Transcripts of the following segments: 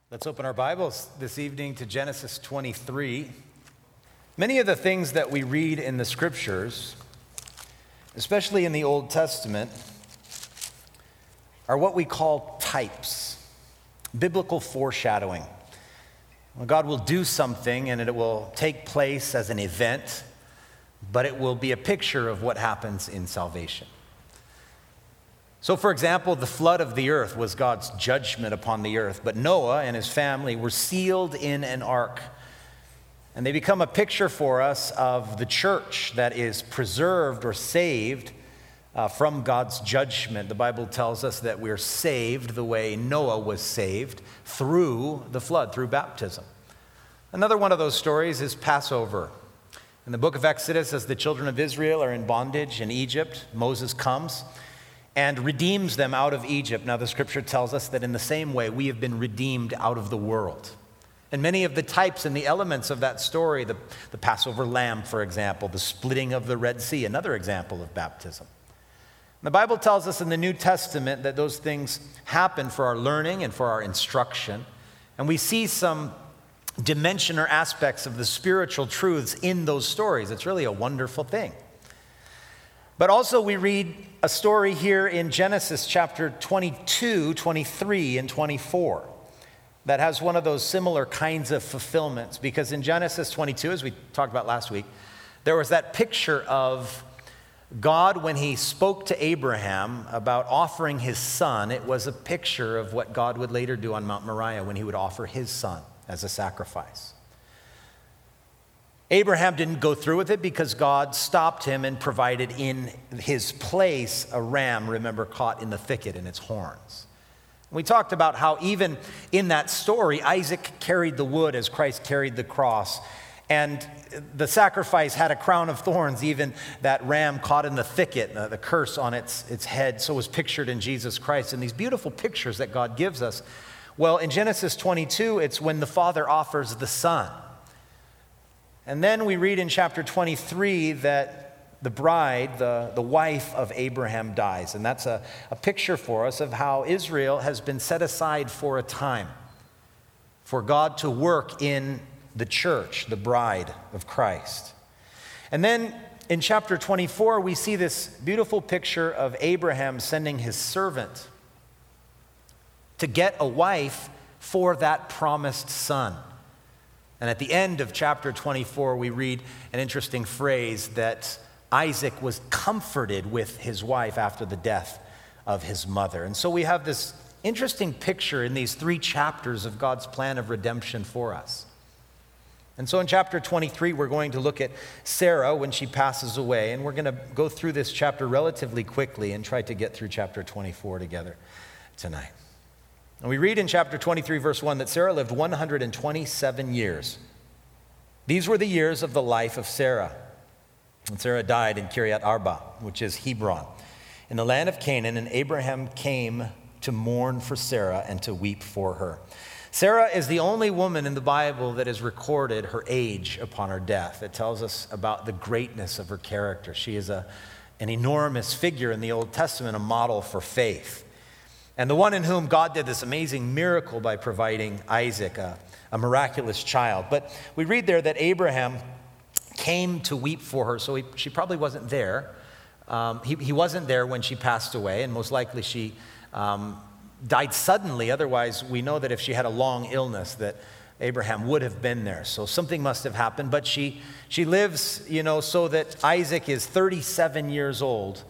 Let's open our Bibles this evening to Genesis 23. Many of the things that we read in the Scriptures, especially in the Old Testament, are what we call types, biblical foreshadowing. Well, God will do something and it will take place as an event, but it will be a picture of what happens in salvation. So, for example, the flood of the earth was God's judgment upon the earth, but Noah and his family were sealed in an ark. And they become a picture for us of the church that is preserved or saved from God's judgment. The Bible tells us that we're saved the way Noah was saved through the flood, through baptism. Another one of those stories is Passover. In the book of Exodus, as the children of Israel are in bondage in Egypt, Moses comes and redeems them out of Egypt. Now, the scripture tells us that in the same way, we have been redeemed out of the world. And many of the types and the elements of that story, the Passover lamb, for example, the splitting of the Red Sea, another example of baptism. The Bible tells us in the New Testament that those things happen for our learning and for our instruction. And we see some dimension or aspects of the spiritual truths in those stories. It's really a wonderful thing. But also we read a story here in Genesis chapter 22, 23, and 24 that has one of those similar kinds of fulfillments. Because in Genesis 22, as we talked about last week, there was that picture of God when he spoke to Abraham about offering his son. It was a picture of what God would later do on Mount Moriah when he would offer his son as a sacrifice. Abraham didn't go through with it because God stopped him and provided in his place a ram, remember, caught in the thicket in its horns. We talked about how even in that story, Isaac carried the wood as Christ carried the cross. And the sacrifice had a crown of thorns, even that ram caught in the thicket, the curse on its head, so was pictured in Jesus Christ. And these beautiful pictures that God gives us. Well, in Genesis 22, it's when the Father offers the Son. And then we read in chapter 23 that the bride, the wife of Abraham, dies. And that's a picture for us of how Israel has been set aside for a time for God to work in the church, the bride of Christ. And then in chapter 24, we see this beautiful picture of Abraham sending his servant to get a wife for that promised son. And at the end of chapter 24, we read an interesting phrase that Isaac was comforted with his wife after the death of his mother. And so we have this interesting picture in these 3 chapters of God's plan of redemption for us. And so in chapter 23, we're going to look at Sarah when she passes away. And we're going to go through this chapter relatively quickly and try to get through chapter 24 together tonight. And we read in chapter 23, verse 1, that Sarah lived 127 years. These were the years of the life of Sarah. And Sarah died in Kiryat Arba, which is Hebron, in the land of Canaan, and Abraham came to mourn for Sarah and to weep for her. Sarah is the only woman in the Bible that has recorded her age upon her death. It tells us about the greatness of her character. She is an enormous figure in the Old Testament, a model for faith. And the one in whom God did this amazing miracle by providing Isaac, a miraculous child. But we read there that Abraham came to weep for her, so she probably wasn't there. He wasn't there when she passed away, and most likely she died suddenly. Otherwise, we know that if she had a long illness, that Abraham would have been there. So something must have happened. But she lives, so that Isaac is 37 years old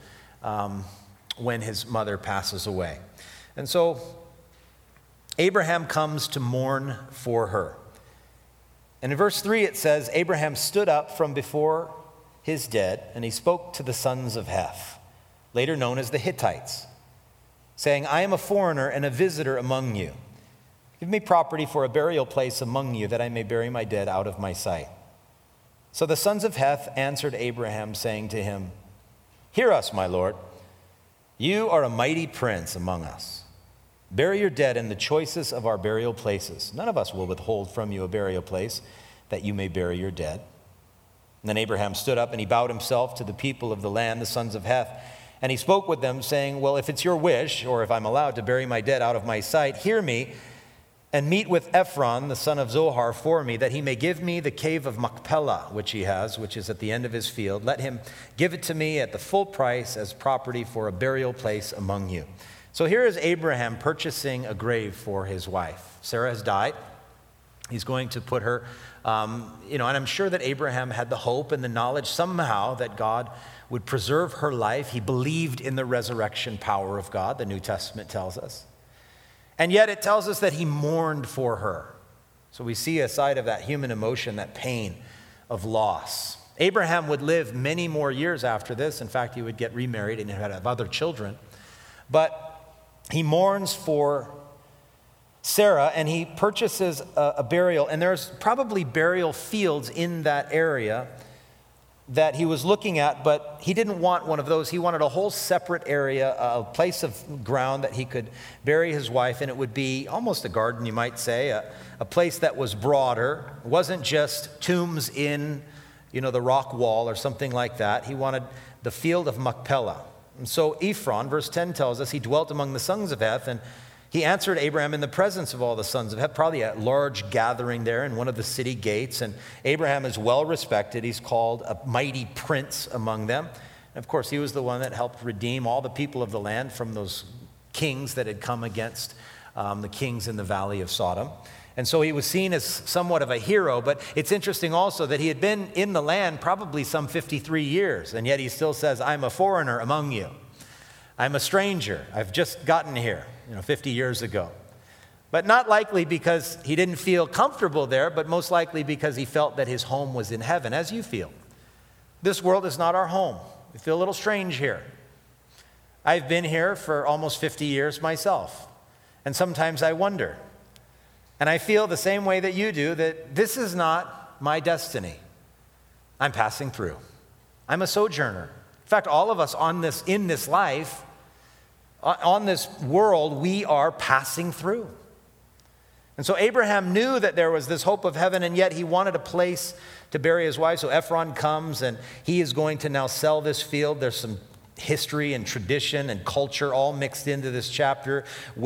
when his mother passes away. And so Abraham comes to mourn for her. And in verse 3 it says, Abraham stood up from before his dead, and he spoke to the sons of Heth, later known as the Hittites, saying, I am a foreigner and a visitor among you. Give me property for a burial place among you, that I may bury my dead out of my sight. So the sons of Heth answered Abraham, saying to him, Hear us, my lord. You are a mighty prince among us. Bury your dead in the choicest of our burial places. None of us will withhold from you a burial place, that you may bury your dead. And then Abraham stood up and he bowed himself to the people of the land, the sons of Heth. And he spoke with them, saying, Well, if it's your wish, or if I'm allowed to bury my dead out of my sight, hear me and meet with Ephron, the son of Zohar, for me, that he may give me the cave of Machpelah, which he has, which is at the end of his field. Let him give it to me at the full price as property for a burial place among you. So here is Abraham purchasing a grave for his wife. Sarah has died. He's going to put her, and I'm sure that Abraham had the hope and the knowledge somehow that God would preserve her life. He believed in the resurrection power of God, the New Testament tells us. And yet it tells us that he mourned for her. So we see a side of that human emotion, that pain of loss. Abraham would live many more years after this. In fact, he would get remarried and have other children. But he mourns for Sarah, and he purchases a burial. And there's probably burial fields in that area that he was looking at, but he didn't want one of those. He wanted a whole separate area, a place of ground that he could bury his wife, and it would be almost a garden, you might say, a place that was broader. It wasn't just tombs in, the rock wall or something like that. He wanted the field of Machpelah. And so Ephron, verse 10 tells us, he dwelt among the sons of Heth, and he answered Abraham in the presence of all the sons of Heth, probably a large gathering there in one of the city gates. And Abraham is well respected. He's called a mighty prince among them. And of course, he was the one that helped redeem all the people of the land from those kings that had come against the kings in the valley of Sodom. And so he was seen as somewhat of a hero. But it's interesting also that he had been in the land probably some 53 years. And yet he still says, I'm a foreigner among you. I'm a stranger. I've just gotten here, 50 years ago. But not likely because he didn't feel comfortable there, but most likely because he felt that his home was in heaven, as you feel. This world is not our home. We feel a little strange here. I've been here for almost 50 years myself, and sometimes I wonder. And I feel the same way that you do, that this is not my destiny. I'm passing through. I'm a sojourner. In fact, all of us in this life, on this world, we are passing through. And so Abraham knew that there was this hope of heaven, and yet he wanted a place to bury his wife. So Ephron comes, and he is going to now sell this field. There's some history and tradition and culture all mixed into this chapter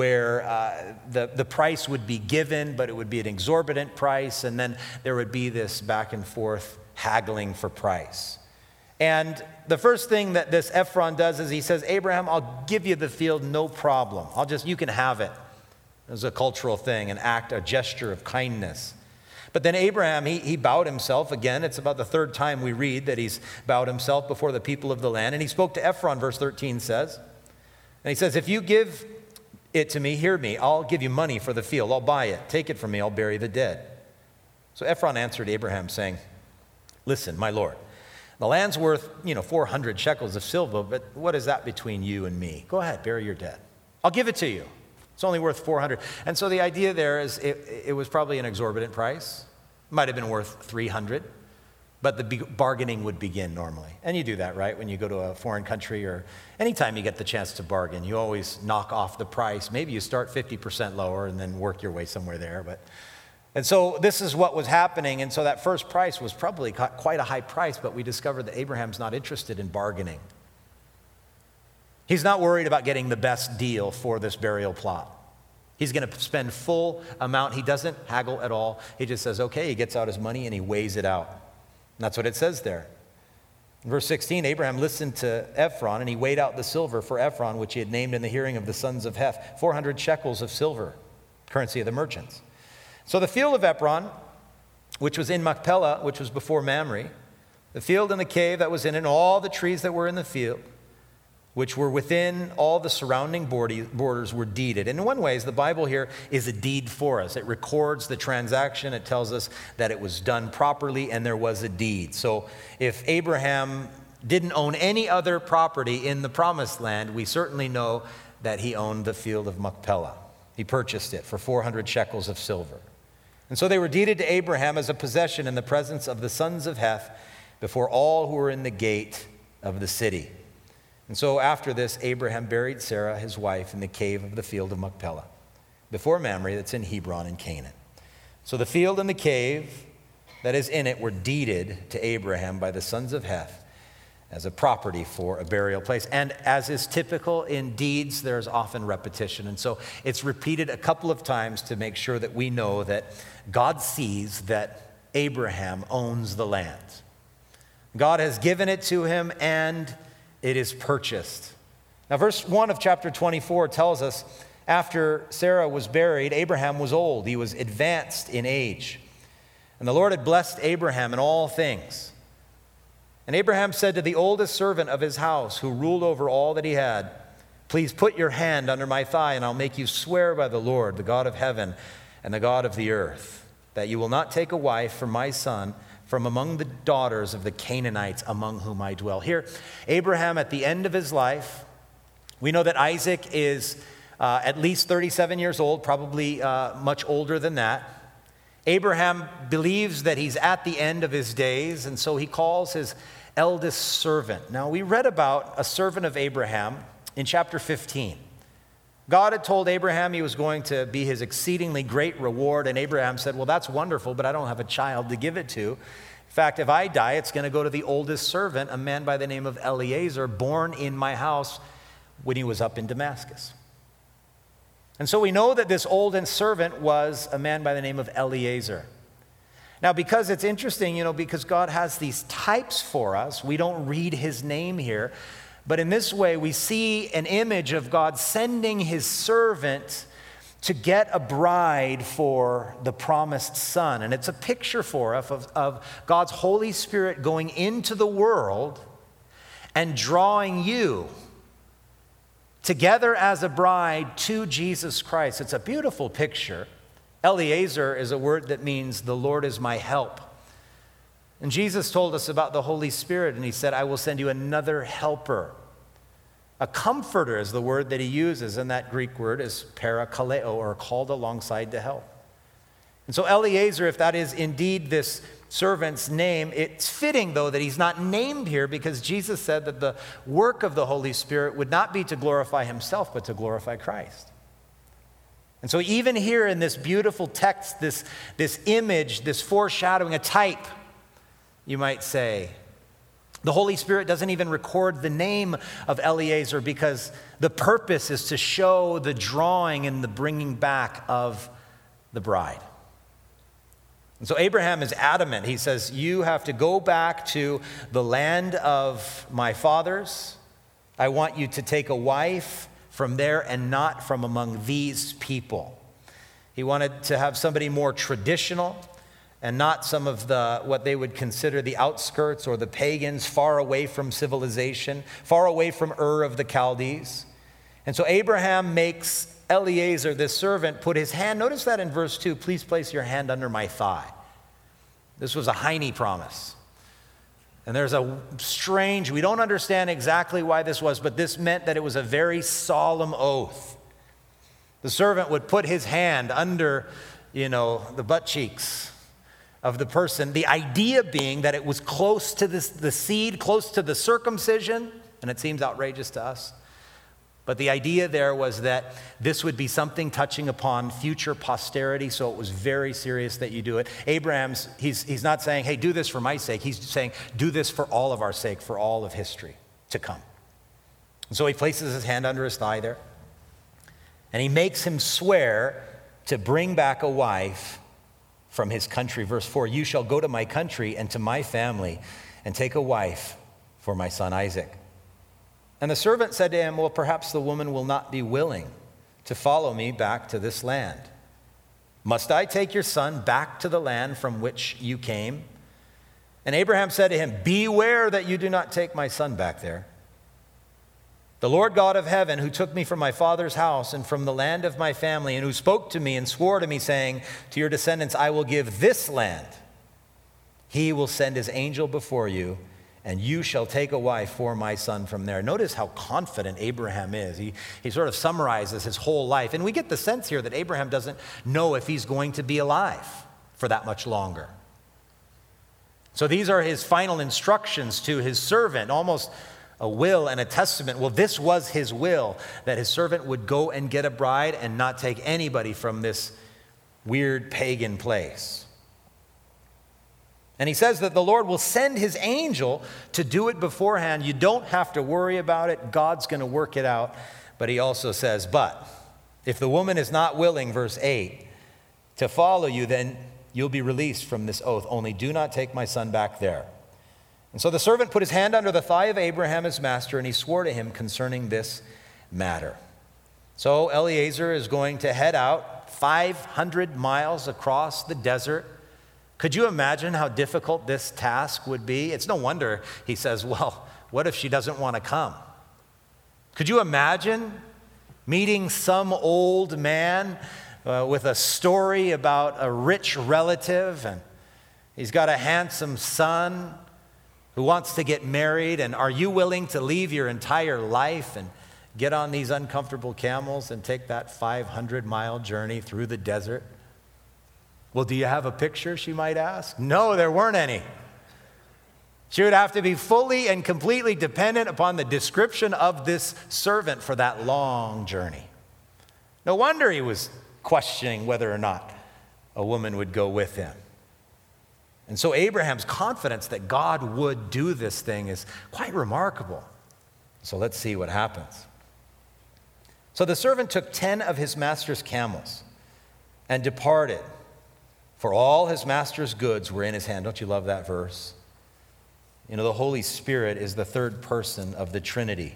where the price would be given, but it would be an exorbitant price, and then there would be this back and forth haggling for price. And the first thing that this Ephron does is he says, Abraham, I'll give you the field, no problem. You can have it. It was a cultural thing, a gesture of kindness. But then Abraham, he bowed himself again. It's about the third time we read that he's bowed himself before the people of the land. And he spoke to Ephron, verse 13 says. And he says, if you give it to me, hear me, I'll give you money for the field. I'll buy it. Take it from me. I'll bury the dead. So Ephron answered Abraham saying, listen, my lord, the land's worth, 400 shekels of silver, but what is that between you and me? Go ahead, bury your dead. I'll give it to you. It's only worth 400. And so the idea there is it was probably an exorbitant price. It might have been worth 300, but the bargaining would begin normally. And you do that, right? When you go to a foreign country or anytime you get the chance to bargain, you always knock off the price. Maybe you start 50% lower and then work your way somewhere there. And so this is what was happening. And so that first price was probably quite a high price, but we discovered that Abraham's not interested in bargaining. He's not worried about getting the best deal for this burial plot. He's going to spend full amount. He doesn't haggle at all. He just says, okay, he gets out his money and he weighs it out. And that's what it says there. In verse 16, Abraham listened to Ephron, and he weighed out the silver for Ephron, which he had named in the hearing of the sons of Heth, 400 shekels of silver, currency of the merchants. So the field of Ephron, which was in Machpelah, which was before Mamre, the field and the cave that was in it, and all the trees that were in the field, which were within all the surrounding borders, were deeded. And in one way, the Bible here is a deed for us. It records the transaction. It tells us that it was done properly and there was a deed. So if Abraham didn't own any other property in the promised land, we certainly know that he owned the field of Machpelah. He purchased it for 400 shekels of silver. And so they were deeded to Abraham as a possession in the presence of the sons of Heth before all who were in the gate of the city. And so after this, Abraham buried Sarah, his wife, in the cave of the field of Machpelah, before Mamre, that's in Hebron in Canaan. So the field and the cave that is in it were deeded to Abraham by the sons of Heth as a property for a burial place. And as is typical in deeds, there's often repetition. And so it's repeated a couple of times to make sure that we know that God sees that Abraham owns the land. God has given it to him, and it is purchased. Now, verse 1 of chapter 24 tells us, after Sarah was buried, Abraham was old. He was advanced in age. And the Lord had blessed Abraham in all things. And Abraham said to the oldest servant of his house, who ruled over all that he had, "Please put your hand under my thigh, and I'll make you swear by the Lord, the God of heaven and the God of the earth, that you will not take a wife for my son from among the daughters of the Canaanites among whom I dwell." Here, Abraham, at the end of his life, we know that Isaac is at least 37 years old, probably much older than that. Abraham believes that he's at the end of his days, and so he calls his eldest servant. Now, we read about a servant of Abraham in chapter 15. God had told Abraham he was going to be his exceedingly great reward, and Abraham said, "Well, that's wonderful, but I don't have a child to give it to. In fact, if I die, it's going to go to the oldest servant, a man by the name of Eliezer, born in my house when he was up in Damascus." And so we know that this oldest servant was a man by the name of Eliezer. Now, because it's interesting, because God has these types for us, we don't read his name here. But in this way, we see an image of God sending his servant to get a bride for the promised son. And it's a picture for us of God's Holy Spirit going into the world and drawing you together as a bride to Jesus Christ. It's a beautiful picture. Eliezer is a word that means the Lord is my help. And Jesus told us about the Holy Spirit, and he said, "I will send you another helper." A comforter is the word that he uses, and that Greek word is parakaleo, or called alongside to help. And so Eliezer, if that is indeed this servant's name, it's fitting, though, that he's not named here, because Jesus said that the work of the Holy Spirit would not be to glorify himself, but to glorify Christ. And so even here in this beautiful text, this image, this foreshadowing, a type, you might say, the Holy Spirit doesn't even record the name of Eliezer, because the purpose is to show the drawing and the bringing back of the bride. And so Abraham is adamant. He says, "You have to go back to the land of my fathers. I want you to take a wife from there and not from among these people." He wanted to have somebody more traditional and not some of what they would consider the outskirts or the pagans, far away from civilization, far away from Ur of the Chaldees. And so Abraham makes Eliezer, this servant, put his hand, notice that in verse 2, "Please place your hand under my thigh." This was a hiney promise. And there's a strange, we don't understand exactly why this was, but this meant that it was a very solemn oath. The servant would put his hand under, the butt cheeks of the person, the idea being that it was close to the seed, close to the circumcision, and it seems outrageous to us. But the idea there was that this would be something touching upon future posterity, so it was very serious that you do it. Abraham's, he's not saying, "Hey, do this for my sake." He's saying, "Do this for all of our sake, for all of history to come." And so he places his hand under his thigh there, and he makes him swear to bring back a wife from his country. Verse 4, "You shall go to my country and to my family and take a wife for my son Isaac." And the servant said to him, "Well, perhaps the woman will not be willing to follow me back to this land. Must I take your son back to the land from which you came?" And Abraham said to him, "Beware that you do not take my son back there. The Lord God of heaven, who took me from my father's house and from the land of my family, and who spoke to me and swore to me, saying, 'To your descendants I will give this land,' he will send his angel before you, and you shall take a wife for my son from there." Notice how confident Abraham is. He sort of summarizes his whole life. And we get the sense here that Abraham doesn't know if he's going to be alive for that much longer. So these are his final instructions to his servant, almost a will and a testament. Well, this was his will, that his servant would go and get a bride and not take anybody from this weird pagan place. And he says that the Lord will send his angel to do it beforehand. You don't have to worry about it. God's going to work it out. But he also says, but if the woman is not willing, verse 8, to follow you, then you'll be released from this oath. Only do not take my son back there. And so the servant put his hand under the thigh of Abraham, his master, and he swore to him concerning this matter. So Eliezer is going to head out 500 miles across the desert. Could you imagine how difficult this task would be? It's no wonder he says, well, what if she doesn't want to come? Could you imagine meeting some old man with a story about a rich relative, and he's got a handsome son who wants to get married, and are you willing to leave your entire life and get on these uncomfortable camels and take that 500-mile journey through the desert? Well, do you have a picture, she might ask? No, there weren't any. She would have to be fully and completely dependent upon the description of this servant for that long journey. No wonder he was questioning whether or not a woman would go with him. And so Abraham's confidence that God would do this thing is quite remarkable. So let's see what happens. So the servant took 10 of his master's camels and departed, for all his master's goods were in his hand. Don't you love that verse? You know, the Holy Spirit is the third person of the Trinity.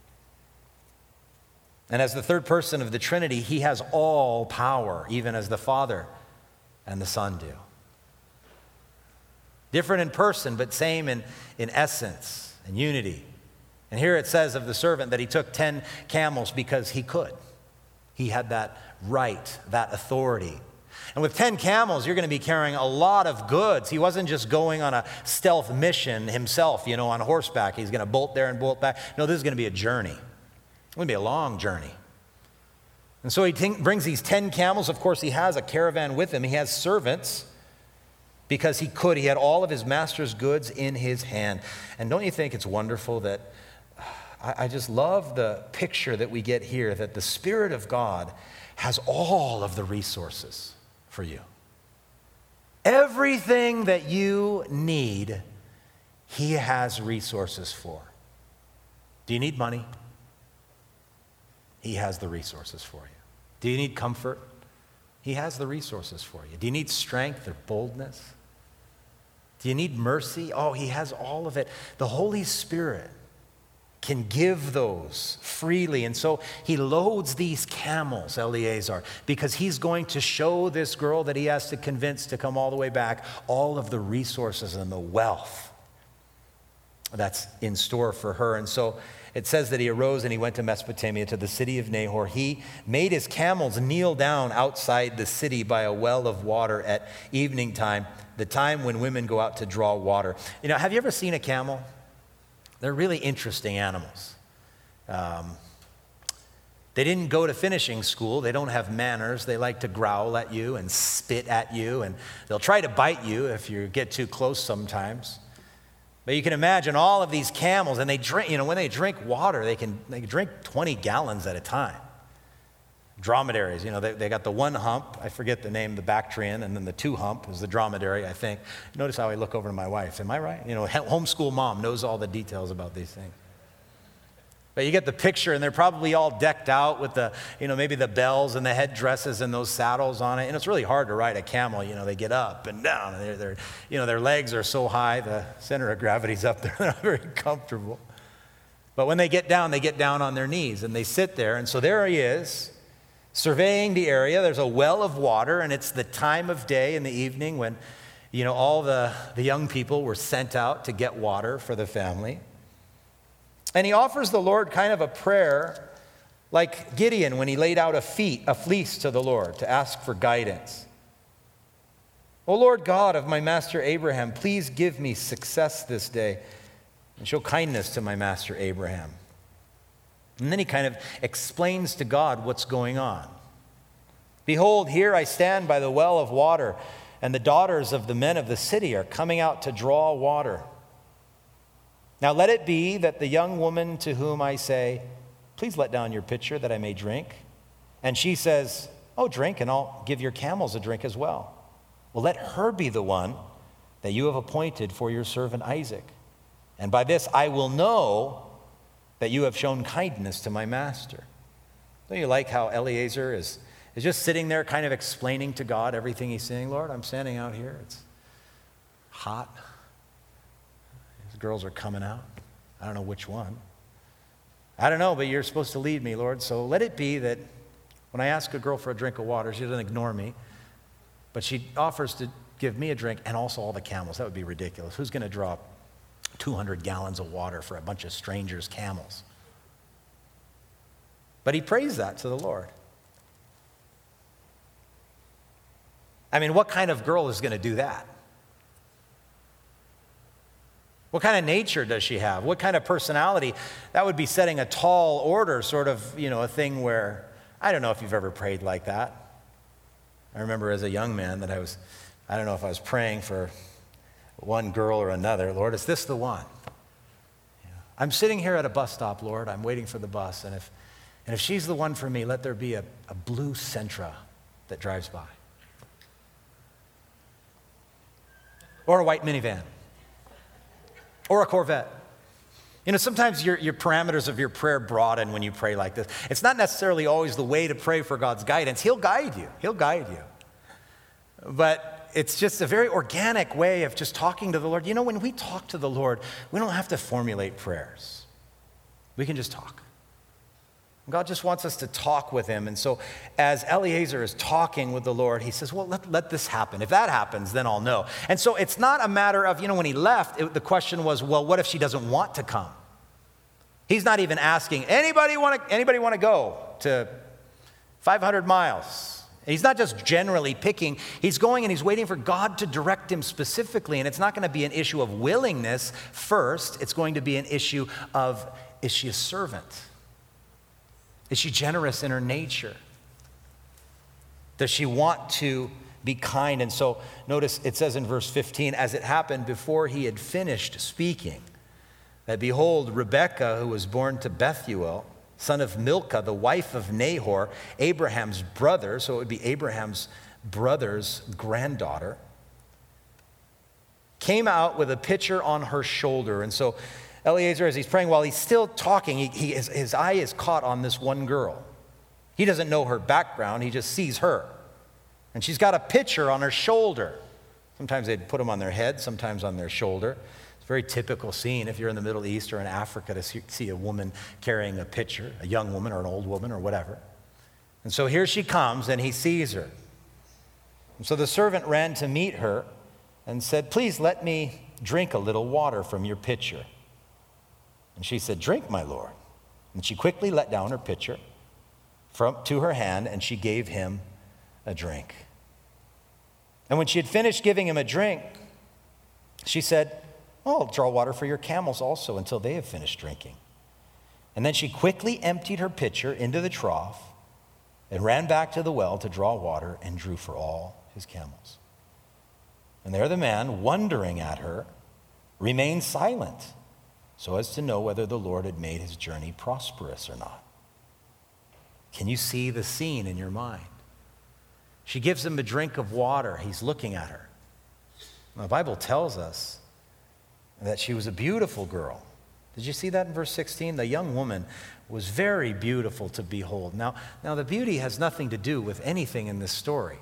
And as the third person of the Trinity, he has all power, even as the Father and the Son do. Different in person, but same in essence and unity. And here it says of the servant that he took 10 camels because he could. He had that right, that authority. And with 10 camels, you're going to be carrying a lot of goods. He wasn't just going on a stealth mission himself, on horseback. He's going to bolt there and bolt back. No, this is going to be a journey. It's going to be a long journey. And so he brings these 10 camels. Of course, he has a caravan with him. He has servants because he could. He had all of his master's goods in his hand. And don't you think it's wonderful that I just love the picture that we get here, that the Spirit of God has all of the resources for you. Everything that you need, he has resources for. Do you need money? He has the resources for you. Do you need comfort? He has the resources for you. Do you need strength or boldness? Do you need mercy? Oh, he has all of it. The Holy Spirit can give those freely. And so he loads these camels, Eliezer, because he's going to show this girl that he has to convince to come all the way back all of the resources and the wealth that's in store for her. And so it says that he arose and he went to Mesopotamia, to the city of Nahor. He made his camels kneel down outside the city by a well of water at evening time, the time when women go out to draw water. Have you ever seen a camel? They're really interesting animals. They didn't go to finishing school. They don't have manners. They like to growl at you and spit at you, and they'll try to bite you if you get too close sometimes. But you can imagine all of these camels, and they drink, when they drink water, they can drink 20 gallons at a time. Dromedaries, they got the one hump, I forget the name, the Bactrian, and then the two hump is the dromedary, I think. Notice how I look over to my wife. Am I right? Homeschool mom knows all the details about these things. But you get the picture, and they're probably all decked out with the, maybe the bells and the headdresses and those saddles on it. And it's really hard to ride a camel. They get up and down, and their legs are so high, the center of gravity's up there. They're not very comfortable. But when they get down on their knees, and they sit there. And so there he is, surveying the area. There's a well of water, and it's the time of day in the evening when, all the young people were sent out to get water for the family. And he offers the Lord kind of a prayer like Gideon when he laid out a fleece to the Lord to ask for guidance. O Lord God of my master Abraham, please give me success this day and show kindness to my master Abraham. And then he kind of explains to God what's going on. Behold, here I stand by the well of water, and the daughters of the men of the city are coming out to draw water. Now let it be that the young woman to whom I say, please let down your pitcher that I may drink. And she says, oh, drink, and I'll give your camels a drink as well. Well, let her be the one that you have appointed for your servant Isaac. And by this I will know that you have shown kindness to my master. Don't you like how Eliezer is just sitting there kind of explaining to God everything he's saying? Lord, I'm standing out here. It's hot. These girls are coming out. I don't know which one. I don't know, but you're supposed to lead me, Lord. So let it be that when I ask a girl for a drink of water, she doesn't ignore me, but she offers to give me a drink and also all the camels. That would be ridiculous. Who's going to draw 200 gallons of water for a bunch of strangers' camels? But he prays that to the Lord. I mean, what kind of girl is going to do that? What kind of nature does she have? What kind of personality? That would be setting a tall order, sort of, a thing where, I don't know if you've ever prayed like that. I remember as a young man that I don't know if I was praying for one girl or another. Lord, is this the one? I'm sitting here at a bus stop, Lord. I'm waiting for the bus. And if she's the one for me, let there be a blue Sentra that drives by. Or a white minivan. Or a Corvette. Sometimes your parameters of your prayer broaden when you pray like this. It's not necessarily always the way to pray for God's guidance. He'll guide you. He'll guide you. But it's just a very organic way of just talking to the Lord. When we talk to the Lord, we don't have to formulate prayers. We can just talk. God just wants us to talk with him. And so as Eliezer is talking with the Lord, he says, well, let this happen. If that happens, then I'll know. And so it's not a matter of, when he left, the question was, well, what if she doesn't want to come? He's not even asking, anybody want to go to 500 miles? He's not just generally picking. He's going and he's waiting for God to direct him specifically. And it's not going to be an issue of willingness first. It's going to be an issue of, is she a servant? Is she generous in her nature? Does she want to be kind? And so notice it says in verse 15, as it happened before he had finished speaking, that behold, Rebekah, who was born to Bethuel, son of Milcah, the wife of Nahor, Abraham's brother, so it would be Abraham's brother's granddaughter, came out with a pitcher on her shoulder. And so Eliezer, as he's praying, while he's still talking, his eye is caught on this one girl. He doesn't know her background, he just sees her. And she's got a pitcher on her shoulder. Sometimes they'd put them on their head, sometimes on their shoulder. It's a very typical scene if you're in the Middle East or in Africa to see a woman carrying a pitcher, a young woman or an old woman or whatever. And so here she comes and he sees her. And so the servant ran to meet her and said, please let me drink a little water from your pitcher. And she said, drink, my lord. And she quickly let down her pitcher to her hand, and she gave him a drink. And when she had finished giving him a drink, she said, I'll draw water for your camels also until they have finished drinking. And then she quickly emptied her pitcher into the trough and ran back to the well to draw water and drew for all his camels. And there the man, wondering at her, remained silent, so as to know whether the Lord had made his journey prosperous or not. Can you see the scene in your mind? She gives him a drink of water. He's looking at her. The Bible tells us that she was a beautiful girl. Did you see that in verse 16? The young woman was very beautiful to behold. Now the beauty has nothing to do with anything in this story.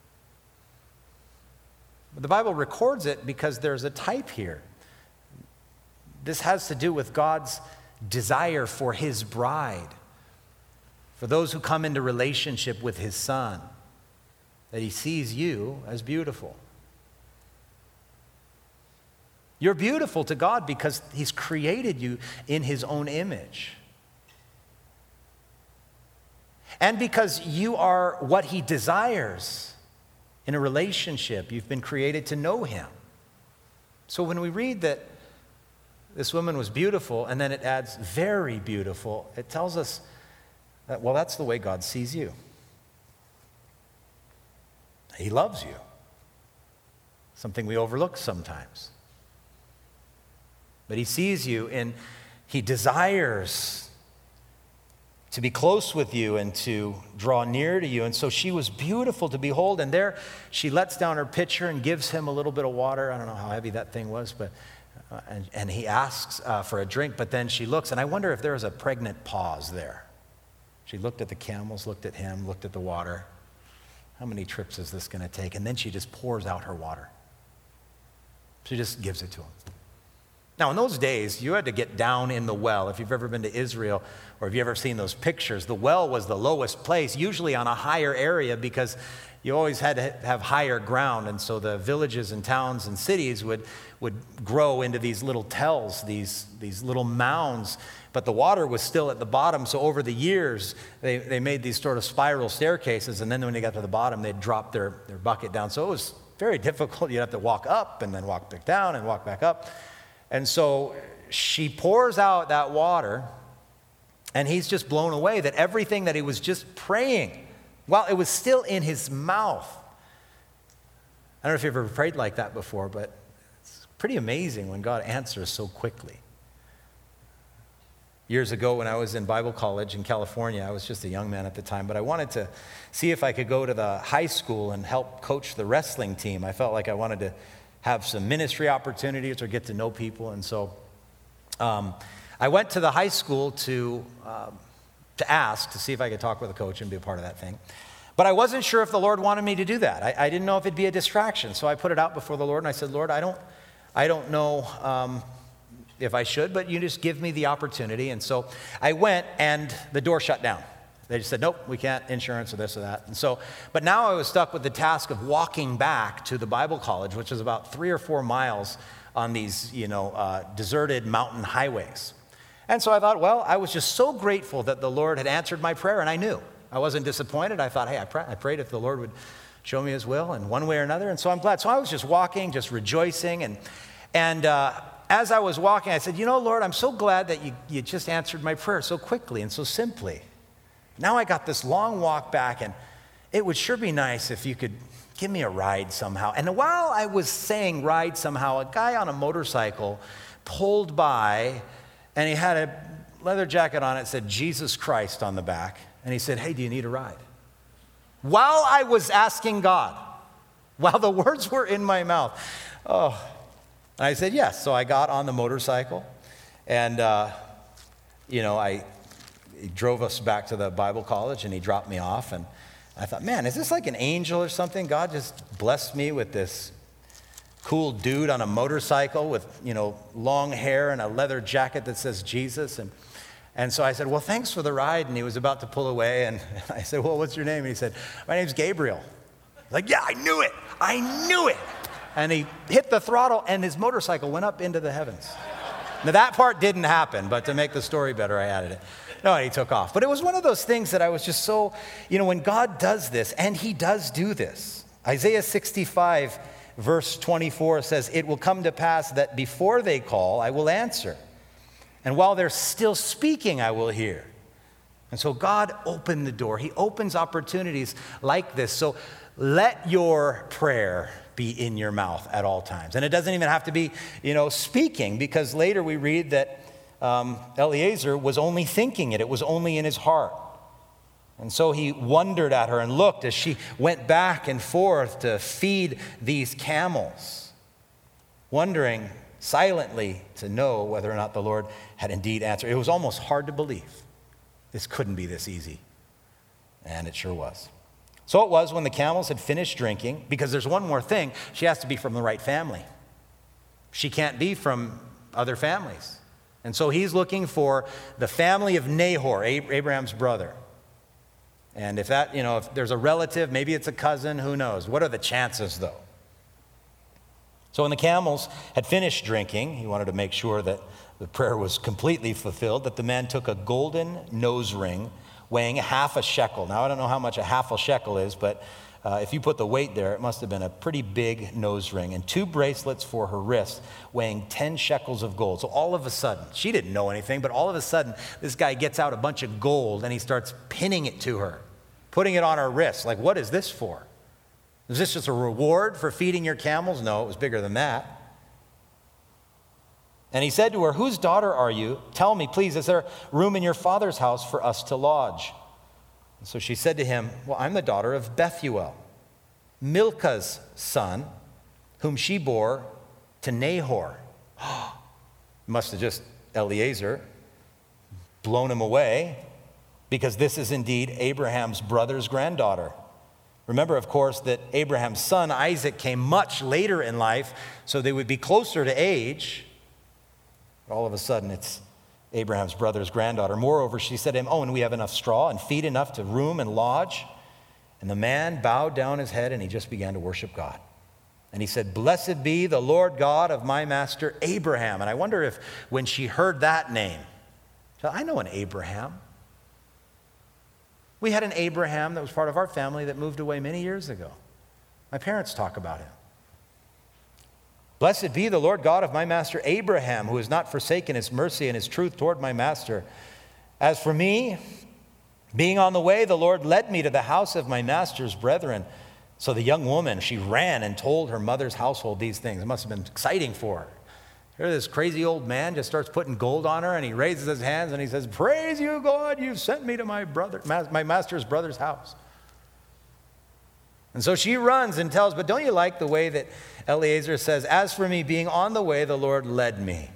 But the Bible records it because there's a type here. This has to do with God's desire for his bride, for those who come into relationship with his son, that he sees you as beautiful. You're beautiful to God because he's created you in his own image. And because you are what he desires in a relationship. You've been created to know him. So when we read that this woman was beautiful, and then it adds very beautiful, it tells us that, well, that's the way God sees you. He loves you. Something we overlook sometimes. But he sees you and he desires to be close with you and to draw near to you. And so she was beautiful to behold. And there she lets down her pitcher and gives him a little bit of water. I don't know how heavy that thing was, but and he asks for a drink. But then she looks, and I wonder if there was a pregnant pause there. She looked at the camels, looked at him, looked at the water. How many trips is this going to take? And then she just pours out her water. She just gives it to him. Now, in those days, you had to get down in the well. If you've ever been to Israel or if you've ever seen those pictures, the well was the lowest place, usually on a higher area, because you always had to have higher ground. And so the villages and towns and cities would grow into these little tells, these little mounds. But the water was still at the bottom. So over the years, they made these sort of spiral staircases. And then when they got to the bottom, they'd drop their bucket down. So it was very difficult. You'd have to walk up and then walk back down and walk back up. And so she pours out that water, and he's just blown away that everything that he was just praying, while it was still in his mouth. I don't know if you've ever prayed like that before, but it's pretty amazing when God answers so quickly. Years ago when I was in Bible college in California, I was just a young man at the time, but I wanted to see if I could go to the high school and help coach the wrestling team. I felt like I wanted to have some ministry opportunities or get to know people. And so I went to the high school to ask to see if I could talk with a coach and be a part of that thing. But I wasn't sure if the Lord wanted me to do that. I didn't know if it'd be a distraction. So I put it out before the Lord, and I said, Lord, I don't know if I should, but you just give me the opportunity. And so I went, and the door shut down. They just said, nope, we can't, insurance or this or that. And so, but now I was stuck with the task of walking back to the Bible college, which is about 3 or 4 miles on these, deserted mountain highways. And so I thought, well, I was just so grateful that the Lord had answered my prayer, and I knew. I wasn't disappointed. I thought, hey, I prayed if the Lord would show me his will in one way or another, and so I'm glad. So I was just walking, just rejoicing, and as I was walking, I said, Lord, I'm so glad that you just answered my prayer so quickly and so simply. Now I got this long walk back, and it would sure be nice if you could give me a ride somehow. And while I was saying ride somehow, a guy on a motorcycle pulled by, and he had a leather jacket on it that said Jesus Christ on the back. And he said, hey, do you need a ride? While I was asking God, while the words were in my mouth. Oh, and I said, yes. So I got on the motorcycle, and, he drove us back to the Bible college, and he dropped me off. And I thought, man, is this like an angel or something? God just blessed me with this cool dude on a motorcycle with, long hair and a leather jacket that says Jesus. And so I said, well, thanks for the ride. And he was about to pull away. And I said, well, what's your name? And he said, my name's Gabriel. Like, yeah, I knew it. And he hit the throttle, and his motorcycle went up into the heavens. Now, that part didn't happen, but to make the story better, I added it. No, and he took off. But it was one of those things that I was just so, when God does this, and he does do this. Isaiah 65, verse 24 says, it will come to pass that before they call, I will answer. And while they're still speaking, I will hear. And so God opened the door. He opens opportunities like this. So let your prayer be in your mouth at all times. And it doesn't even have to be, speaking, because later we read that Eliezer was only thinking it. It was only in his heart. And so he wondered at her and looked as she went back and forth to feed these camels, wondering silently to know whether or not the Lord had indeed answered. It was almost hard to believe. This couldn't be this easy. And it sure was. So it was when the camels had finished drinking, because there's one more thing. She has to be from the right family. She can't be from other families. And so he's looking for the family of Nahor, Abraham's brother. And if that, if there's a relative, maybe it's a cousin, who knows? What are the chances, though? So when the camels had finished drinking, he wanted to make sure that the prayer was completely fulfilled, that the man took a golden nose ring weighing half a shekel. Now, I don't know how much a half a shekel is, but if you put the weight there, it must have been a pretty big nose ring, and 2 bracelets for her wrist weighing 10 shekels of gold. So all of a sudden, she didn't know anything, but all of a sudden, this guy gets out a bunch of gold, and he starts pinning it to her, putting it on her wrist. Like, what is this for? Is this just a reward for feeding your camels? No, it was bigger than that. And he said to her, whose daughter are you? Tell me, please, is there room in your father's house for us to lodge? And so she said to him, well, I'm the daughter of Bethuel, Milcah's son, whom she bore to Nahor. Must have just Eliezer blown him away, because this is indeed Abraham's brother's granddaughter. Remember, of course, that Abraham's son Isaac came much later in life, so they would be closer to age. But all of a sudden, it's Abraham's brother's granddaughter. Moreover, she said to him, oh, and we have enough straw and feed enough to room and lodge. And the man bowed down his head and he just began to worship God. And he said, blessed be the Lord God of my master Abraham. And I wonder if when she heard that name, so I know an Abraham. We had an Abraham that was part of our family that moved away many years ago. My parents talk about him. Blessed be the Lord God of my master Abraham, who has not forsaken his mercy and his truth toward my master. As for me, being on the way, the Lord led me to the house of my master's brethren. So the young woman, she ran and told her mother's household these things. It must have been exciting for her. Here this crazy old man just starts putting gold on her, and he raises his hands and he says, praise you, God, you've sent me to my master's brother's house. And so she runs and tells, but don't you like the way that Eliezer says, as for me, being on the way, the Lord led me.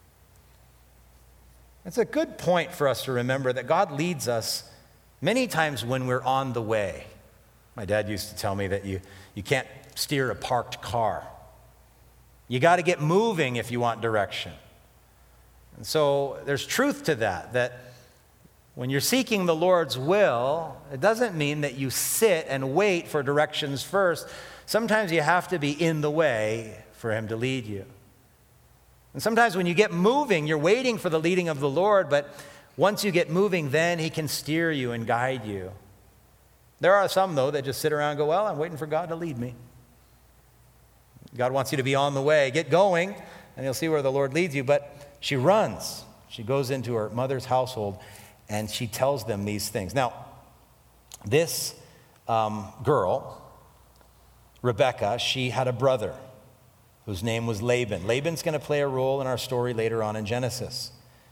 It's a good point for us to remember that God leads us many times when we're on the way. My dad used to tell me that you can't steer a parked car. You got to get moving if you want direction. And so there's truth to that when you're seeking the Lord's will, it doesn't mean that you sit and wait for directions first. Sometimes you have to be in the way for him to lead you. And sometimes when you get moving, you're waiting for the leading of the Lord, but once you get moving, then he can steer you and guide you. There are some, though, that just sit around and go, well, I'm waiting for God to lead me. God wants you to be on the way. Get going, and you'll see where the Lord leads you. But she runs. She goes into her mother's household, and she tells them these things. Now, this girl, Rebekah, she had a brother whose name was Laban. Laban's going to play a role in our story later on in Genesis.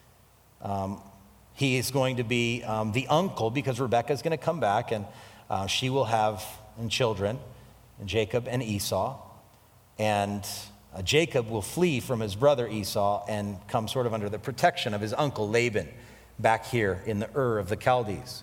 He is going to be the uncle, because Rebekah is going to come back, and she will have children, Jacob and Esau. And Jacob will flee from his brother Esau and come sort of under the protection of his uncle Laban back here in the Ur of the Chaldees.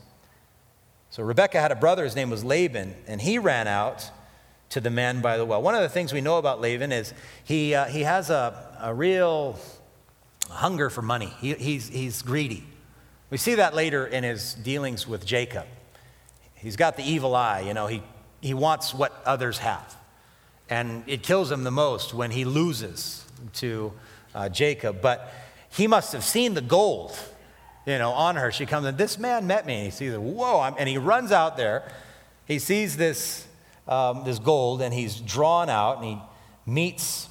So Rebekah had a brother, his name was Laban, and he ran out to the man by the well. One of the things we know about Laban is he has a real hunger for money. He's greedy. We see that later in his dealings with Jacob. He's got the evil eye, he wants what others have. And it kills him the most when he loses to Jacob. But he must have seen the gold, on her. She comes in, this man met me. And he sees it, whoa, and he runs out there. He sees this gold, and he's drawn out, and he meets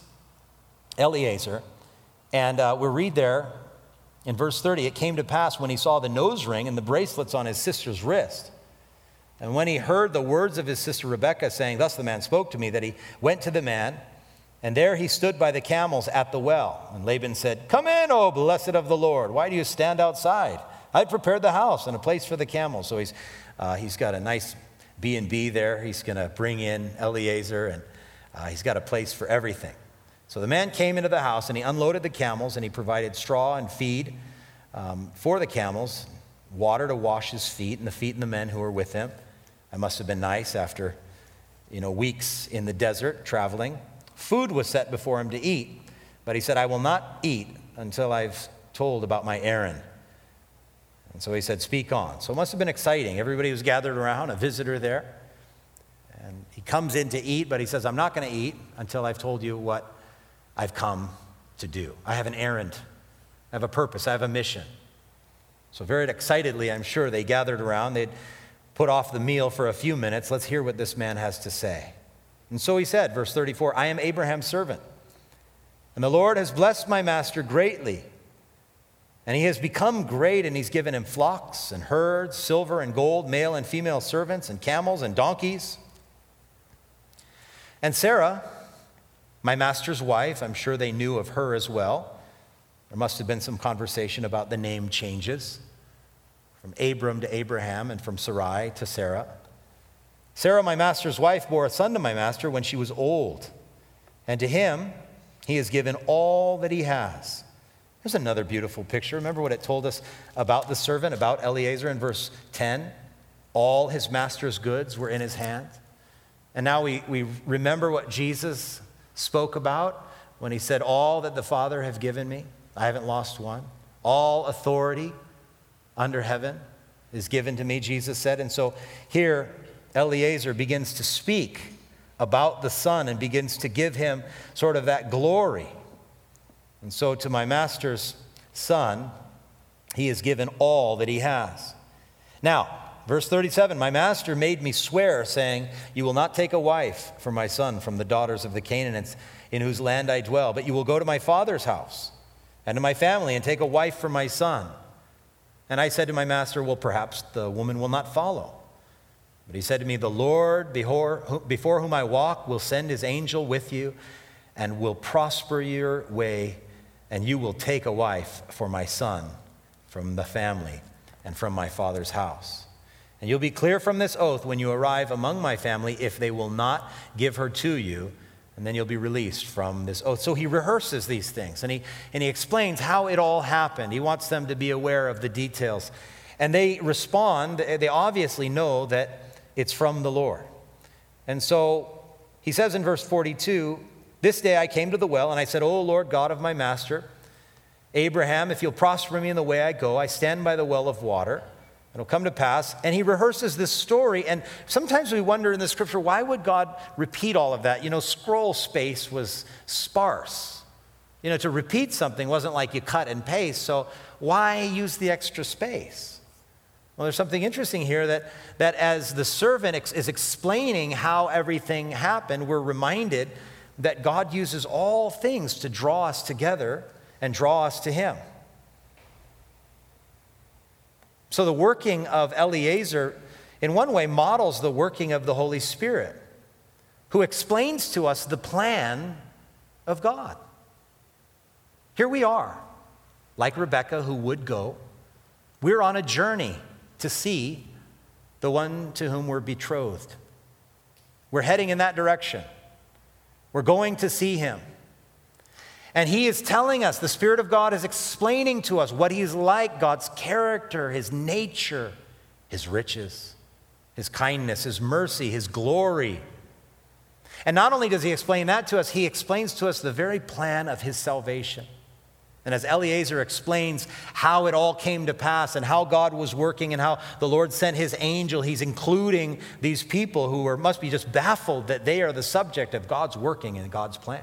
Eliezer. And we read there in verse 30, it came to pass when he saw the nose ring and the bracelets on his sister's wrist. And when he heard the words of his sister Rebekah saying, thus the man spoke to me, that he went to the man, and there he stood by the camels at the well. And Laban said, come in, O blessed of the Lord. Why do you stand outside? I've prepared the house and a place for the camels. So he's got a nice B&B there. He's going to bring in Eliezer, and he's got a place for everything. So the man came into the house, and he unloaded the camels, and he provided straw and feed for the camels, water to wash his feet and the feet of the men who were with him. That must have been nice after, weeks in the desert traveling. Food was set before him to eat, but he said, I will not eat until I've told about my errand. And so he said, speak on. So it must have been exciting. Everybody was gathered around, a visitor there. And he comes in to eat, but he says, I'm not going to eat until I've told you what I've come to do. I have an errand. I have a purpose. I have a mission. So very excitedly, I'm sure, they gathered around. They'd put off the meal for a few minutes. Let's hear what this man has to say. And so he said, verse 34, I am Abraham's servant, and the Lord has blessed my master greatly. And he has become great, and he's given him flocks and herds, silver and gold, male and female servants, and camels and donkeys. And Sarah, my master's wife, I'm sure they knew of her as well, There must have been some conversation about the name changes from Abram to Abraham and from Sarai to Sarah. Sarah, my master's wife, bore a son to my master when she was old, and to him he has given all that he has. There's another beautiful picture. Remember what it told us about the servant, about Eliezer in verse 10? All his master's goods were in his hand. And now we remember what Jesus spoke about when he said, all that the Father have given me, I haven't lost one. All authority under heaven is given to me, Jesus said. And so here, Eliezer begins to speak about the Son and begins to give him sort of that glory. And so to my master's son, he has given all that he has. Now, verse 37, my master made me swear, saying, you will not take a wife for my son from the daughters of the Canaanites in whose land I dwell, but you will go to my father's house and to my family and take a wife for my son. And I said to my master, well, perhaps the woman will not follow. But he said to me, the Lord before whom I walk will send his angel with you and will prosper your way, and you will take a wife for my son from the family and from my father's house. And you'll be clear from this oath when you arrive among my family if they will not give her to you, and then you'll be released from this oath. So he rehearses these things, and he explains how it all happened. He wants them to be aware of the details. And they respond, they obviously know that it's from the Lord. And so he says in verse 42, this day I came to the well, and I said, O Lord God of my master, Abraham, if you'll prosper me in the way I go, I stand by the well of water. It'll come to pass. And he rehearses this story. And sometimes we wonder in the scripture, why would God repeat all of that? You know, scroll space was sparse. You know, to repeat something wasn't like you cut and paste. So why use the extra space? Well, there's something interesting here that as the servant is explaining how everything happened, we're reminded that God uses all things to draw us together and draw us to him. So the working of Eliezer, in one way, models the working of the Holy Spirit, who explains to us the plan of God. Here we are, like Rebekah, who would go. We're on a journey to see the one to whom we're betrothed. We're heading in that direction. We're going to see him. And he is telling us, the Spirit of God is explaining to us what he's like, God's character, his nature, his riches, his kindness, his mercy, his glory. And not only does he explain that to us, he explains to us the very plan of his salvation. And as Eliezer explains how it all came to pass and how God was working and how the Lord sent his angel, he's including these people who must be just baffled that they are the subject of God's working and God's plan.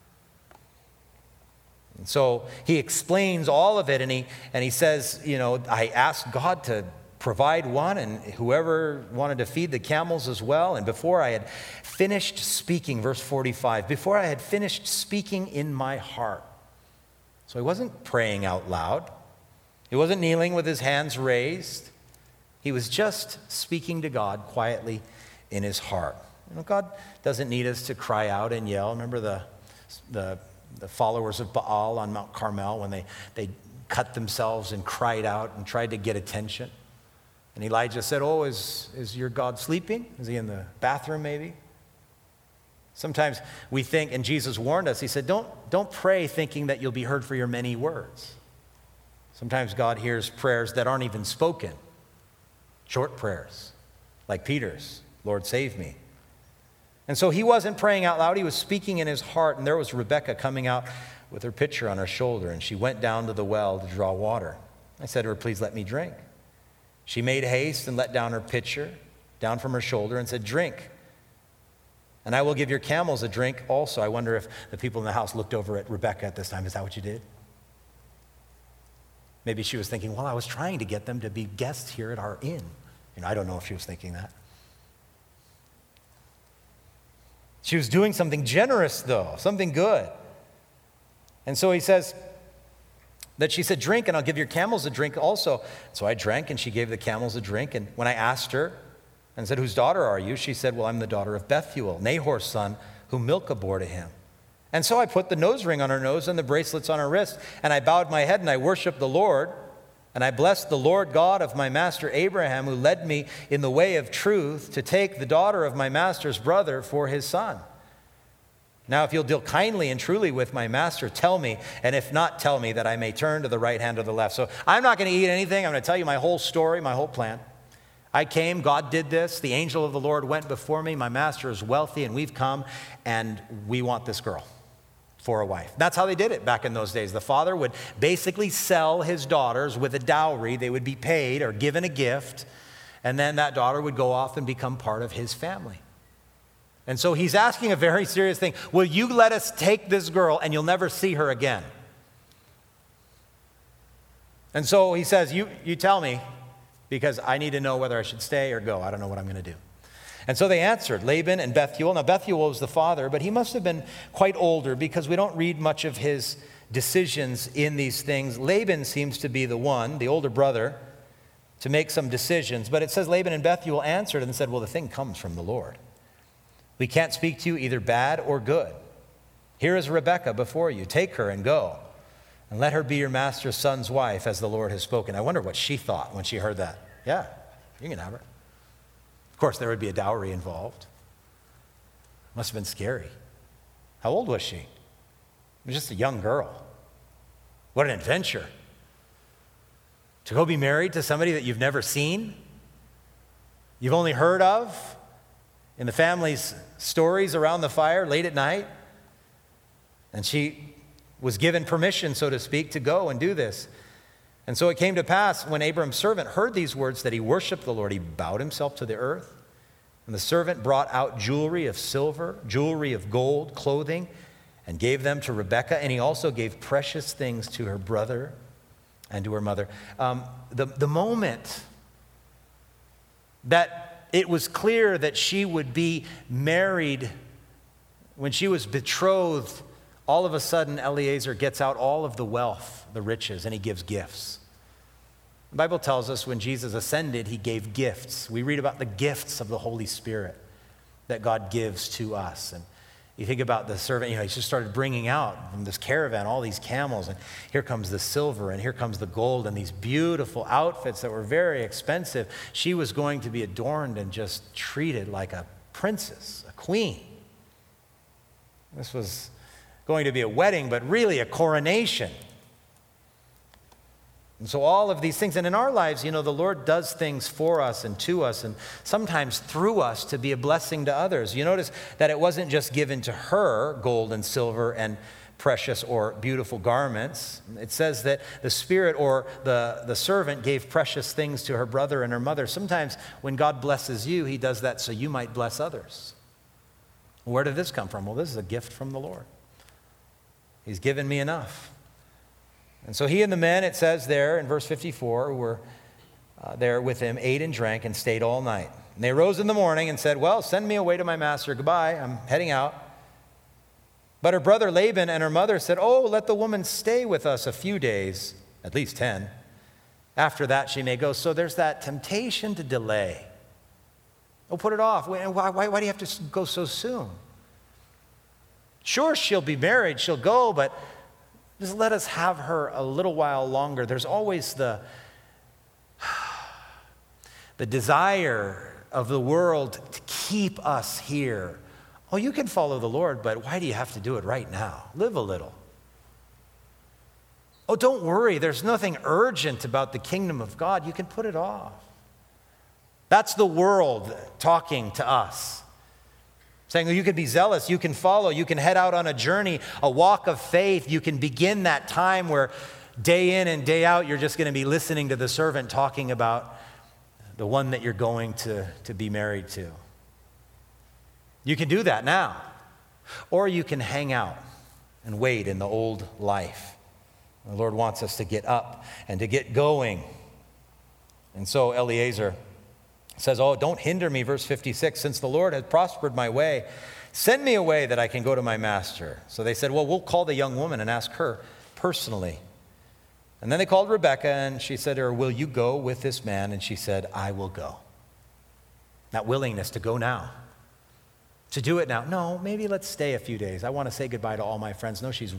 And so he explains all of it, and he says, you know, I asked God to provide one, and whoever wanted to feed the camels as well. And before I had finished speaking, verse 45, before I had finished speaking in my heart. So he wasn't praying out loud. He wasn't kneeling with his hands raised. He was just speaking to God quietly in his heart. You know, God doesn't need us to cry out and yell. Remember the followers of Baal on Mount Carmel when they cut themselves and cried out and tried to get attention. And Elijah said, oh, is your God sleeping? Is he in the bathroom maybe? Sometimes we think, and Jesus warned us, he said, don't pray thinking that you'll be heard for your many words. Sometimes God hears prayers that aren't even spoken. Short prayers, like Peter's, Lord, save me. And so he wasn't praying out loud, he was speaking in his heart, and there was Rebekah coming out with her pitcher on her shoulder, and she went down to the well to draw water. I said to her, please let me drink. She made haste and let down her pitcher, down from her shoulder, and said, drink. And I will give your camels a drink also. I wonder if the people in the house looked over at Rebekah at this time. Is that what you did? Maybe she was thinking, well, I was trying to get them to be guests here at our inn. You know, I don't know if she was thinking that. She was doing something generous, though, something good. And so he says that she said, drink, and I'll give your camels a drink also. So I drank, and she gave the camels a drink. And when I asked her and said, whose daughter are you? She said, well, I'm the daughter of Bethuel, Nahor's son, whom Milcah bore to him. And so I put the nose ring on her nose and the bracelets on her wrist, and I bowed my head and I worshiped the Lord. And I blessed the Lord God of my master Abraham, who led me in the way of truth to take the daughter of my master's brother for his son. Now, if you'll deal kindly and truly with my master, tell me, and if not, tell me, that I may turn to the right hand or the left. So I'm not going to eat anything. I'm going to tell you my whole story, my whole plan. I came, God did this. The angel of the Lord went before me. My master is wealthy, and we've come, and we want this girl for a wife. That's how they did it back in those days. The father would basically sell his daughters with a dowry. They would be paid or given a gift, and then that daughter would go off and become part of his family. And so he's asking a very serious thing. Will you let us take this girl and you'll never see her again? And so he says, you tell me, because I need to know whether I should stay or go. I don't know what I'm going to do. And so they answered, Laban and Bethuel. Now, Bethuel was the father, but he must have been quite older because we don't read much of his decisions in these things. Laban seems to be the one, the older brother, to make some decisions. But it says Laban and Bethuel answered and said, well, the thing comes from the Lord. We can't speak to you either bad or good. Here is Rebekah before you. Take her and go, and let her be your master's son's wife, as the Lord has spoken. I wonder what she thought when she heard that. Yeah, you can have her. Of course, there would be a dowry involved. Must have been scary. How old was she? She was just a young girl. What an adventure. To go be married to somebody that you've never seen, you've only heard of in the family's stories around the fire late at night. And she was given permission, so to speak, to go and do this. And so it came to pass when Abram's servant heard these words that he worshiped the Lord. He bowed himself to the earth. And the servant brought out jewelry of silver, jewelry of gold, clothing, and gave them to Rebekah. And he also gave precious things to her brother and to her mother. The moment that it was clear that she would be married, when she was betrothed, all of a sudden Eliezer gets out all of the wealth, the riches, and he gives gifts. The Bible tells us when Jesus ascended, he gave gifts. We read about the gifts of the Holy Spirit that God gives to us. And you think about the servant, he just started bringing out from this caravan all these camels, and here comes the silver, and here comes the gold, and these beautiful outfits that were very expensive. She was going to be adorned and just treated like a princess, a queen. This was going to be a wedding, but really a coronation. And so all of these things, and in our lives, the Lord does things for us and to us and sometimes through us to be a blessing to others. You notice that it wasn't just given to her gold and silver and precious or beautiful garments. It says that the Spirit or the servant gave precious things to her brother and her mother. Sometimes when God blesses you, he does that so you might bless others. Where did this come from? Well, this is a gift from the Lord. He's given me enough. And so he and the men, it says there in verse 54, who were there with him, ate and drank and stayed all night. And they rose in the morning and said, well, send me away to my master. Goodbye, I'm heading out. But her brother Laban and her mother said, oh, let the woman stay with us a few days, at least 10. After that, she may go. So there's that temptation to delay. Oh, put it off. Why do you have to go so soon? Sure, she'll be married, she'll go, but just let us have her a little while longer. There's always the desire of the world to keep us here. Oh, you can follow the Lord, but why do you have to do it right now? Live a little. Oh, don't worry, there's nothing urgent about the kingdom of God. You can put it off. That's the world talking to us. Saying, well, you can be zealous, you can follow, you can head out on a journey, a walk of faith. You can begin that time where day in and day out, you're just going to be listening to the servant talking about the one that you're going to be married to. You can do that now. Or you can hang out and wait in the old life. The Lord wants us to get up and to get going. And so Eliezer says, oh, don't hinder me, verse 56, since the Lord has prospered my way. Send me away that I can go to my master. So they said, well, we'll call the young woman and ask her personally. And then they called Rebekah, and she said to her, will you go with this man? And she said, I will go. That willingness to go now. to do it now. No, maybe let's stay a few days. I want to say goodbye to all my friends. No, she's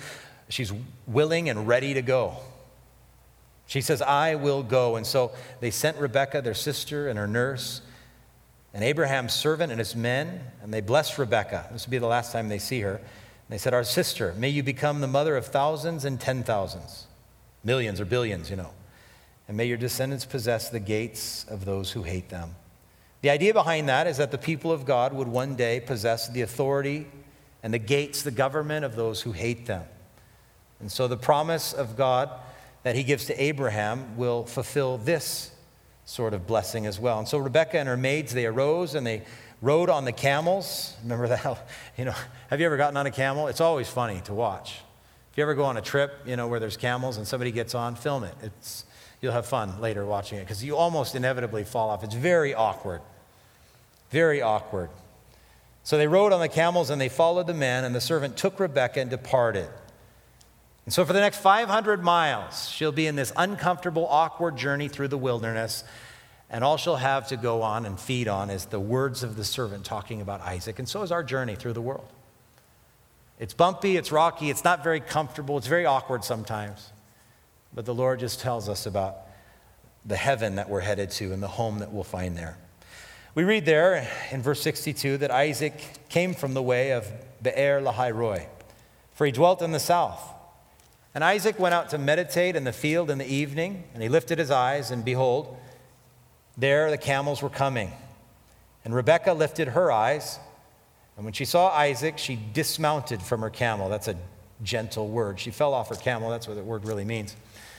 willing and ready to go. She says, I will go. And so they sent Rebekah, their sister, and her nurse, and Abraham's servant and his men, and they blessed Rebekah. This will be the last time they see her. And they said, our sister, may you become the mother of thousands and 10,000s, millions or billions, and may your descendants possess the gates of those who hate them. The idea behind that is that the people of God would one day possess the authority and the gates, the government of those who hate them. And so the promise of God that he gives to Abraham will fulfill this sort of blessing as well. And so Rebekah and her maids, they arose and they rode on the camels. Remember that? Have you ever gotten on a camel? It's always funny to watch. If you ever go on a trip, where there's camels and somebody gets on, film it. You'll have fun later watching it because you almost inevitably fall off. It's very awkward. Very awkward. So they rode on the camels and they followed the men, and the servant took Rebekah and departed. And so for the next 500 miles, she'll be in this uncomfortable, awkward journey through the wilderness, and all she'll have to go on and feed on is the words of the servant talking about Isaac. And so is our journey through the world. It's bumpy, it's rocky, it's not very comfortable, it's very awkward sometimes. But the Lord just tells us about the heaven that we're headed to and the home that we'll find there. We read there in verse 62 that Isaac came from the way of Be'er Lahai-roi, for he dwelt in the south. And Isaac went out to meditate in the field in the evening, and he lifted his eyes, and behold, there the camels were coming. And Rebekah lifted her eyes, and when she saw Isaac, she dismounted from her camel. That's a gentle word. She fell off her camel. That's what the word really means.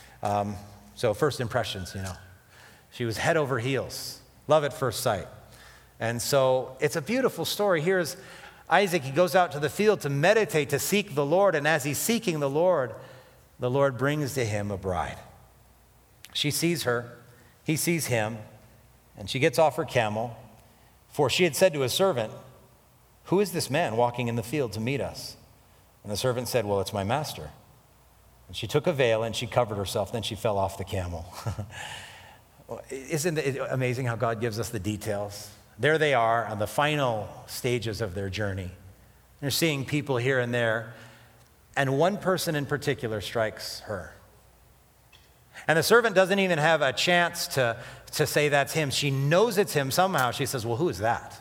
So first impressions, She was head over heels. Love at first sight. And so it's a beautiful story. Here's Isaac. He goes out to the field to meditate, to seek the Lord. And as he's seeking the Lord brings to him a bride. She sees her. He sees him. And she gets off her camel. For she had said to his servant, who is this man walking in the field to meet us? And the servant said, well, it's my master. And she took a veil and she covered herself. Then she fell off the camel. Isn't it amazing how God gives us the details? There they are on the final stages of their journey. They're seeing people here and there, and one person in particular strikes her. And the servant doesn't even have a chance to say that's him. She knows it's him somehow. She says, well, who is that?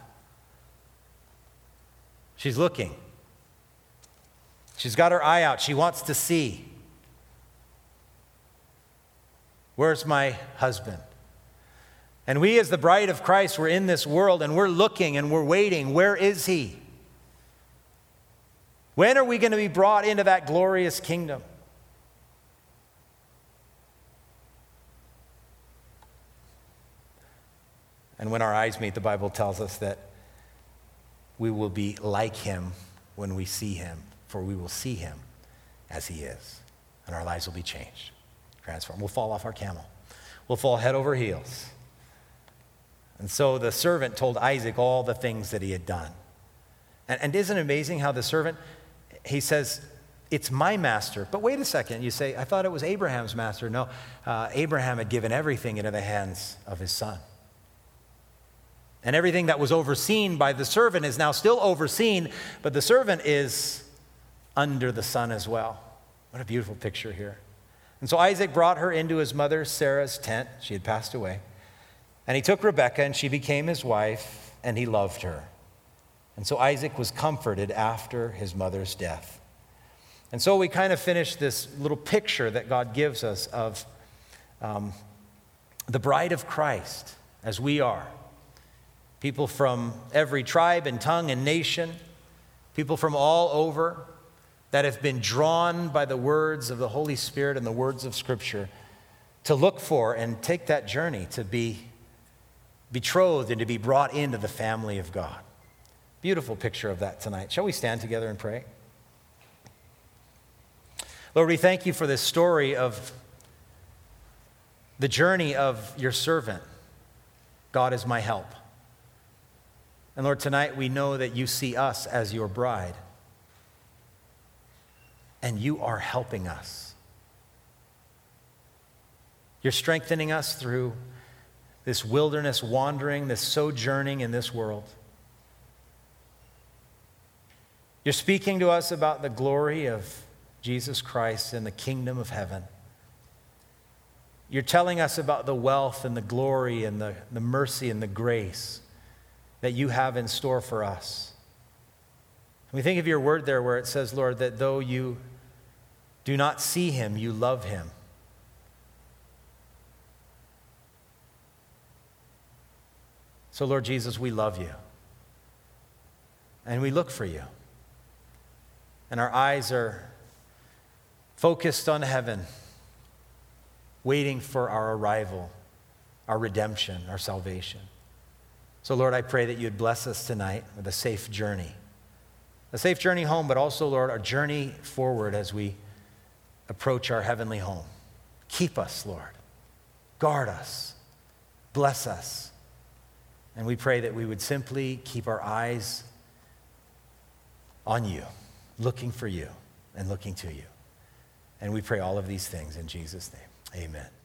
She's looking. She's got her eye out. She wants to see. Where's my husband? And we as the bride of Christ, we're in this world and we're looking and we're waiting. Where is he? When are we going to be brought into that glorious kingdom? And when our eyes meet, the Bible tells us that we will be like him when we see him, for we will see him as he is. And our lives will be changed, transformed. We'll fall off our camel. We'll fall head over heels. And so the servant told Isaac all the things that he had done. And isn't it amazing how the servant, he says, it's my master. But wait a second, you say, I thought it was Abraham's master. No, Abraham had given everything into the hands of his son. And everything that was overseen by the servant is now still overseen, but the servant is under the son as well. What a beautiful picture here. And so Isaac brought her into his mother Sarah's tent. She had passed away. And he took Rebekah, and she became his wife, and he loved her. And so Isaac was comforted after his mother's death. And so we kind of finish this little picture that God gives us of the bride of Christ, as we are. People from every tribe and tongue and nation, people from all over that have been drawn by the words of the Holy Spirit and the words of Scripture to look for and take that journey to be betrothed and to be brought into the family of God. Beautiful picture of that tonight. Shall we stand together and pray? Lord, we thank you for this story of the journey of your servant. God is my help. And Lord, tonight we know that you see us as your bride. And you are helping us. You're strengthening us through this wilderness wandering, this sojourning in this world. You're speaking to us about the glory of Jesus Christ and the kingdom of heaven. You're telling us about the wealth and the glory and the mercy and the grace that you have in store for us. We think of your word there where it says, Lord, that though you do not see him, you love him. So, Lord Jesus, we love you. And we look for you. And our eyes are focused on heaven, waiting for our arrival, our redemption, our salvation. So, Lord, I pray that you'd bless us tonight with a safe journey home, but also, Lord, our journey forward as we approach our heavenly home. Keep us, Lord. Guard us. Bless us. And we pray that we would simply keep our eyes on you, looking for you and looking to you. And we pray all of these things in Jesus' name. Amen.